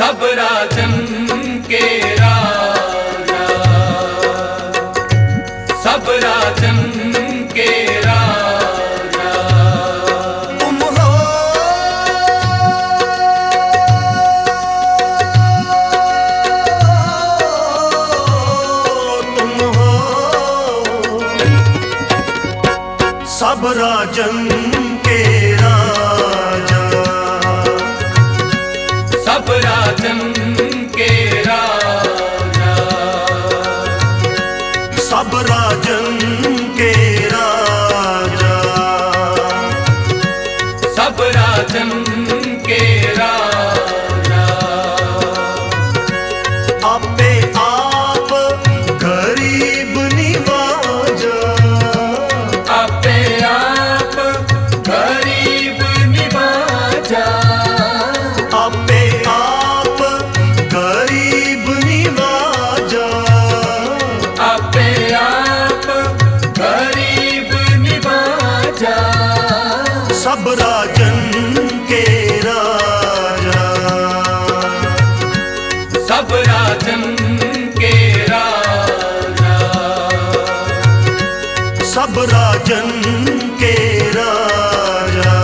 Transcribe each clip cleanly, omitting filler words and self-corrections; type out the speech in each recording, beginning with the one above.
सब राजन के राजा, सब राजन के राजा तुम हो। तुम हो सब राजन के राजा, सब राजन के राजा, सब राजन के राजा, सब राजन के राजा आपे आप गरीब निवाजा, आपे आप गरीब निवाजा, आपे आप गरीब निवाजा, आपे आप गरीब निवाजा सब राजन के राजा, सब राजन के राजा, सब राजन के राजा,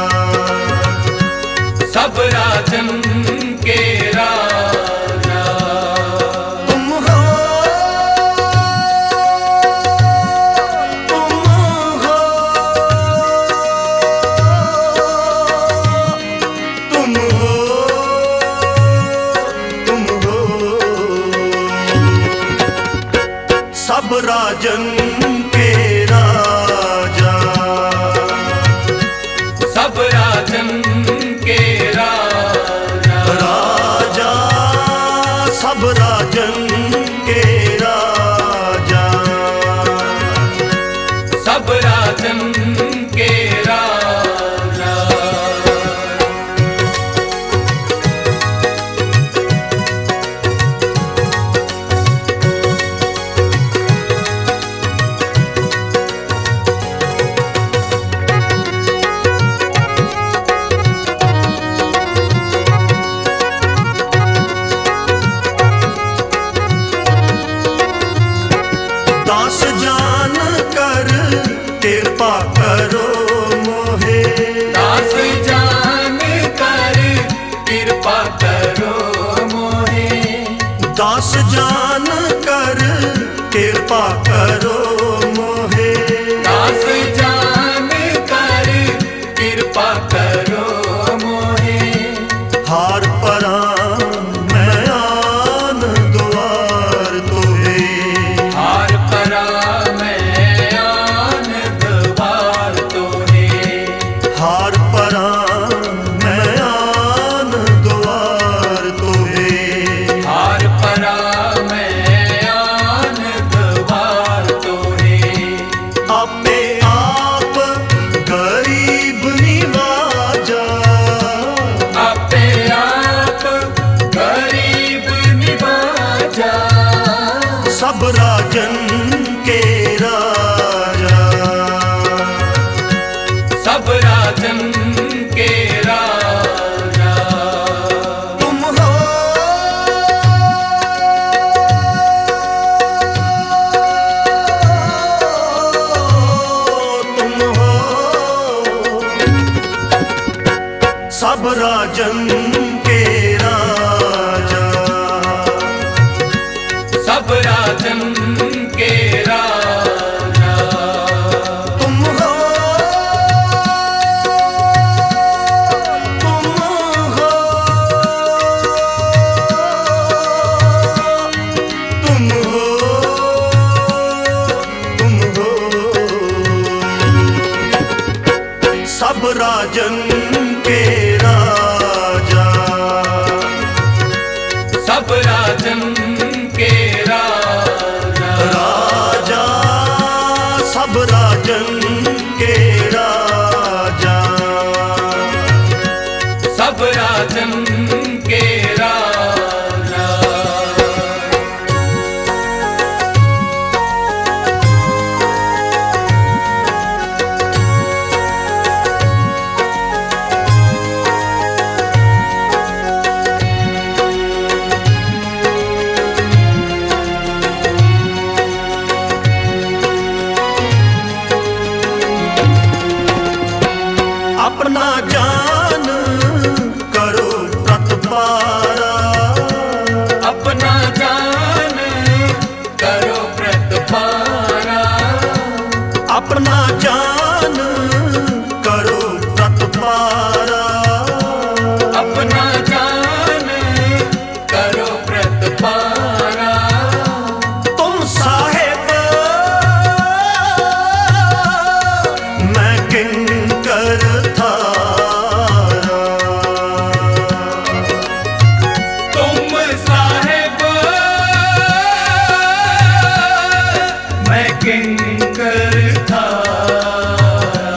सब राजन के राजा तुम हो। तुम हो। तुम हो। तुम हो सब राजन के राजा, सब राजन के राजा, राजा सब राजन के राजा, सब राजन के राजा दास जान कर कृपा करो मोहे, दास जान कर कृपा करो मोहे, दास जान कर कृपा करो मोहे, दास जान कर कृपा करो मोहे, हार परा मैं आन द्वार तोहे, हार परा मैं आन द्वार तोहे, हार परा मैं आन द्वार तोहे, हार परा मैं आन द्वार तोहे, आपे आप गरीब निवाजा, आपे आप गरीब निवाजा सब राजन के राजा, सब राजन के राजा तुम हो। तुम हो सब राजन के राजा, सब राजन के राजा तुम हो। तुम हो। तुम हो। तुम हो सब राजन के राजा, सब राजन के राजा, राजा सब राजन के राजा, सब राजन के राजा अपना जान करो प्रतिपारा, अपना जान करो प्रतिपारा, अपना जान करो प्रतिपारा, अपना जान करो प्रतिपारा। तुम साहिब मैं किंकर थारा, तुम साहिब मैं किंकर थारा।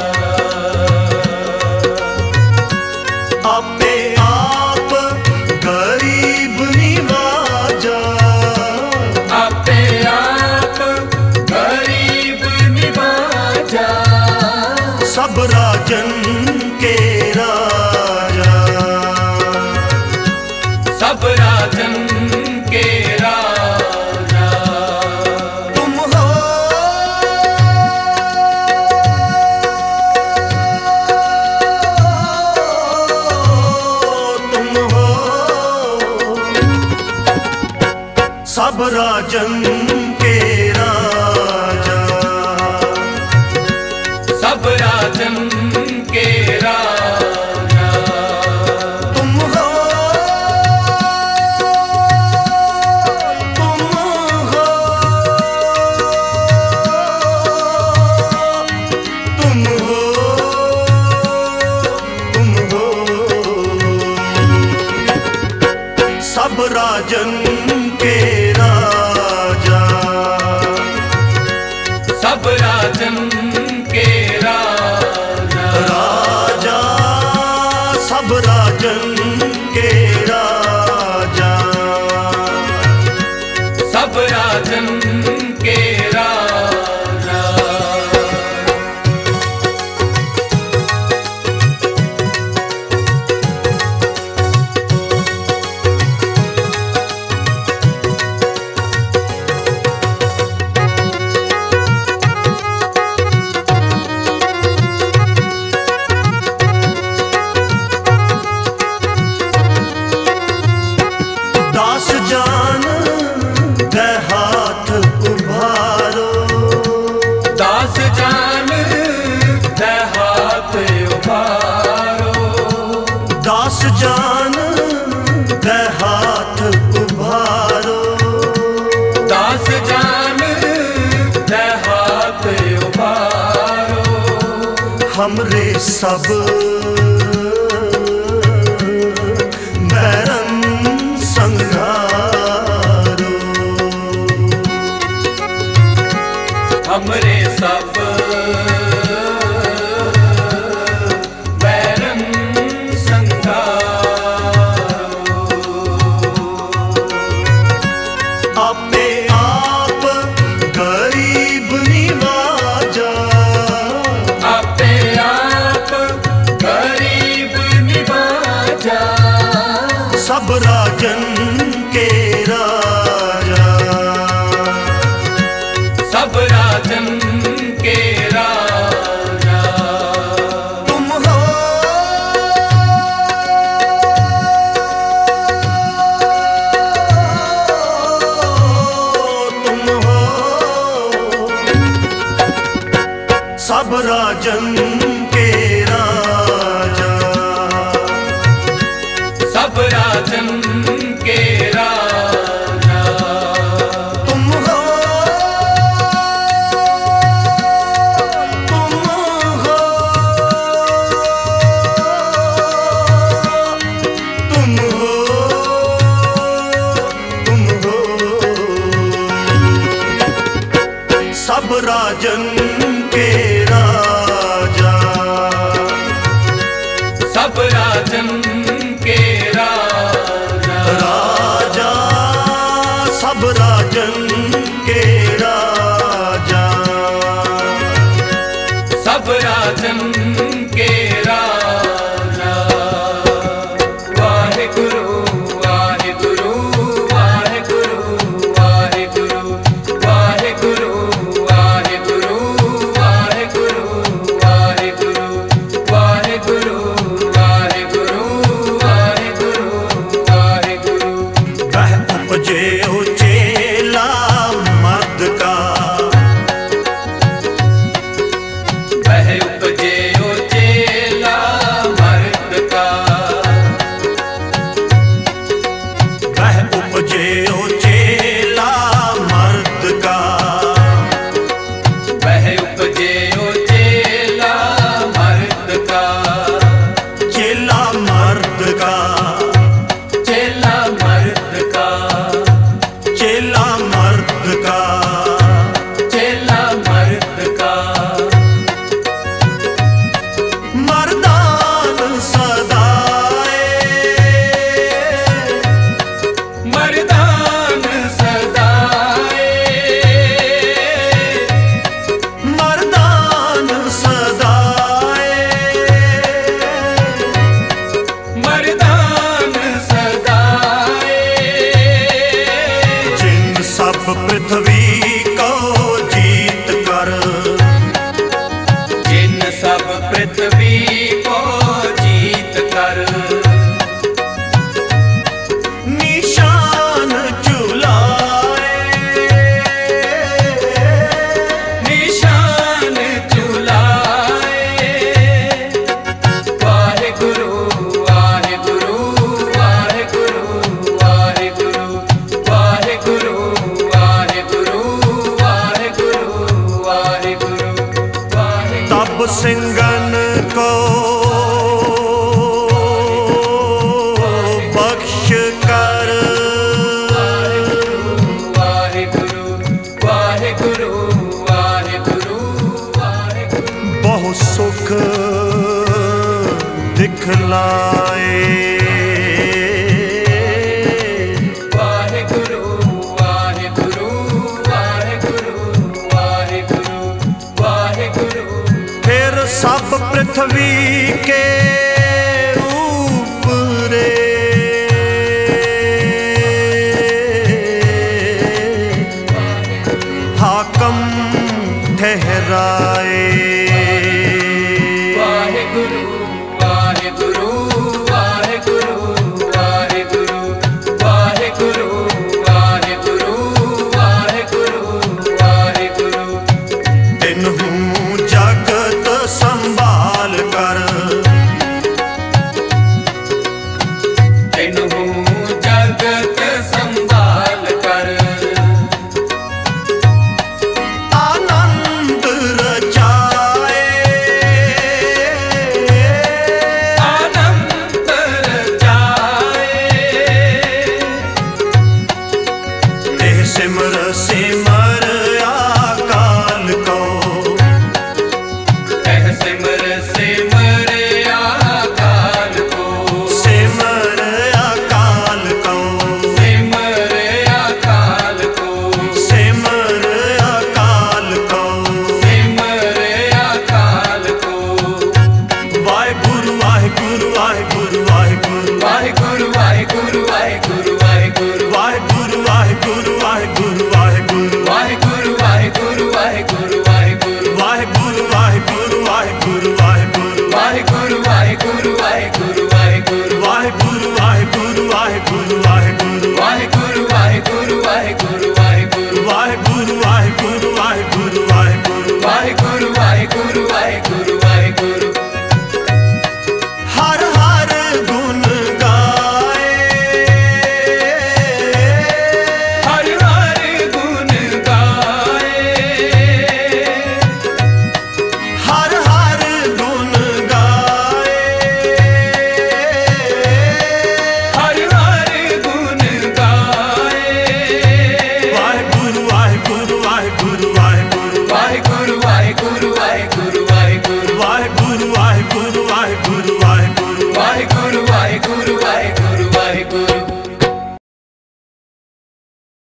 आपे आप गरीब निवाजा, आपे आप गरीब निवाजा, सब राजन के राजा, सब राजन के राजा। तुम हो तुम हो सब राजन के राजा, सब राजन के राजा। तुम हो तुम हो तुम हो तुम हो सब राजन के राजा, सब राजन के राजा। राजा सब राजन के राजा, सब राजन के राजा। दास जान दे हाथ उभारो, दास जान दे हाथ उभारो, दास जान दे हाथ उभारो, दास जान दे हाथ उभारो। हमरे सब बैरन संघारो, हमरे सब बैरन संघारो। आपे आप गरीब निवाजा, आपे आप गरीब निवाजा, सब राजन के राजा, सब राजन के राजा। तुम हो तुम हो सब राजन के राजा, सब राजन के राजा। तुम हो तुम हो तुम हो तुम हो सब राजन के राजा, सब राजन के राजा। राजा सब राजन के राजा, सब राजन के राजा। वाहेगुरु वाहेगुरु वाहेगुरु वाहेगुरु वाहेगुरु वाहेगुरु वाहेगुरु वाहेगुरु वाहेगुरु वह उपजे चेला मर्द का, वह उपजे चेला मर्द का, वह उपजे चेला मर्द का, चेला मर्द का, चेला मर्द का, चेला मर्द का, चेला मर्द का। मर्दान सदाए, मर्दान सदाए, मर्दान सदाए, मर्दान सदाए। जिन सब पृथ्वी को जीत कर, जिन सब पृथ्वी को जीत कर, निशान चुलाए, निशान चुलाए। वाहेगुरु वाहेगुरु वाहेगुरु वाहेगुरु वाहेगुरु वाहेगुरु वाहेगुरु वाहेगुरु वाहेगुरु। तब सिंगन को बख्श कर, वाहेगुरु वाहेगुरु वाहेगुरु वाहेगुरु। बहु सुख दिखलाए, वाहेगुरु वाहेगुरु वाहेगुरु वाहेगुरु वाहेगुरु। फिर सब पृथ्वी के